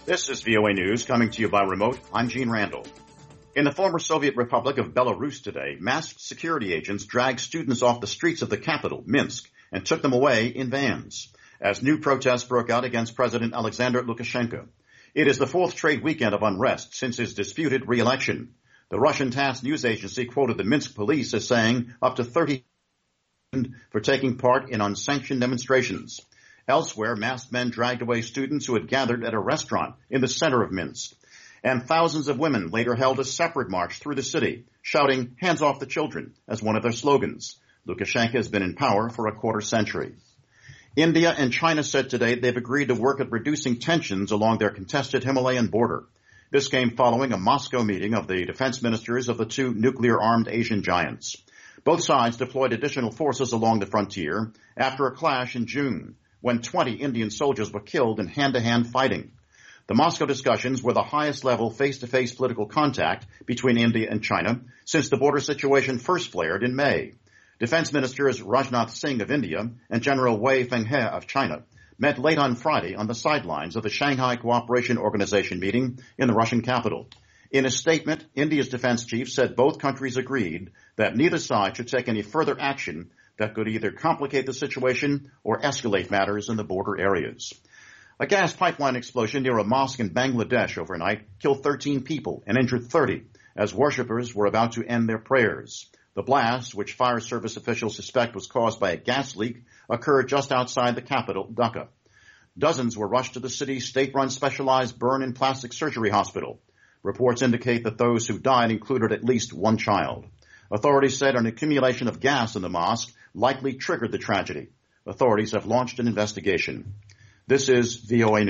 This is VOA News coming to you by remote. I'm Gene Randall. In the former Soviet Republic of Belarus today, masked security agents dragged students off the streets of the capital, Minsk, and took them away in vans as new protests broke out against President Alexander Lukashenko. It is the fourth trade weekend of unrest since his disputed re-election. The Russian TASS news agency quoted the Minsk police as saying up to 30 for taking part in unsanctioned demonstrations. Elsewhere, masked men dragged away students who had gathered at a restaurant in the center of Minsk. And thousands of women later held a separate march through the city, shouting, "Hands off the children," as one of their slogans. Lukashenko has been in power for a quarter century. India and China said today they've agreed to work at reducing tensions along their contested Himalayan border. This came following a Moscow meeting of the defense ministers of the two nuclear-armed Asian giants. Both sides deployed additional forces along the frontier after a clash in June, when 20 Indian soldiers were killed in hand-to-hand fighting. The Moscow discussions were the highest level face-to-face political contact between India and China since the border situation first flared in May. Defense Ministers Rajnath Singh of India and General Wei Fenghe of China met late on Friday on the sidelines of the Shanghai Cooperation Organization meeting in the Russian capital. In a statement, India's defense chief said both countries agreed that neither side should take any further action that could either complicate the situation or escalate matters in the border areas. A gas pipeline explosion near a mosque in Bangladesh overnight killed 13 people and injured 30 as worshippers were about to end their prayers. The blast, which fire service officials suspect was caused by a gas leak, occurred just outside the capital, Dhaka. Dozens were rushed to the city's state-run specialized burn and plastic surgery hospital. Reports indicate that those who died included at least one child. Authorities said an accumulation of gas in the mosque likely triggered the tragedy. Authorities have launched an investigation. This is VOA News.